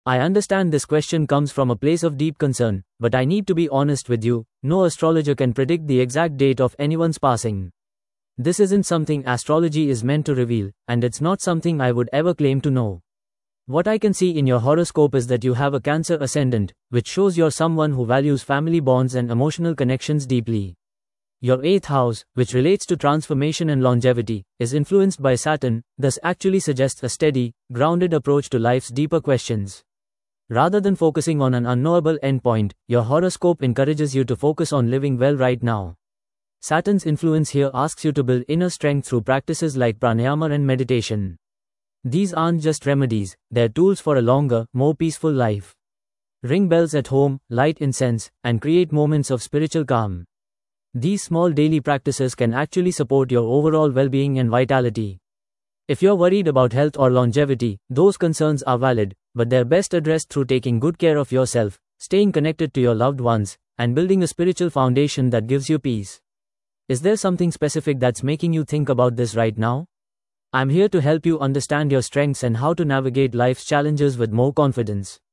I understand this question comes from a place of deep concern, but I need to be honest with you, no astrologer can predict the exact date of anyone's passing. This isn't something astrology is meant to reveal, and it's not something I would ever claim to know. What I can see in your horoscope is that you have a Cancer ascendant, which shows you're someone who values family bonds and emotional connections deeply. Your 8th house, which relates to transformation and longevity, is influenced by Saturn, thus actually suggests a steady, grounded approach to life's deeper questions. Rather than focusing on an unknowable endpoint, your horoscope encourages you to focus on living well right now. Saturn's influence here asks you to build inner strength through practices like pranayama and meditation. These aren't just remedies, they're tools for a longer, more peaceful life. Ring bells at home, light incense, and create moments of spiritual calm. These small daily practices can actually support your overall well-being and vitality. If you're worried about health or longevity, those concerns are valid, but they're best addressed through taking good care of yourself, staying connected to your loved ones, and building a spiritual foundation that gives you peace. Is there something specific that's making you think about this right now? I'm here to help you understand your strengths and how to navigate life's challenges with more confidence.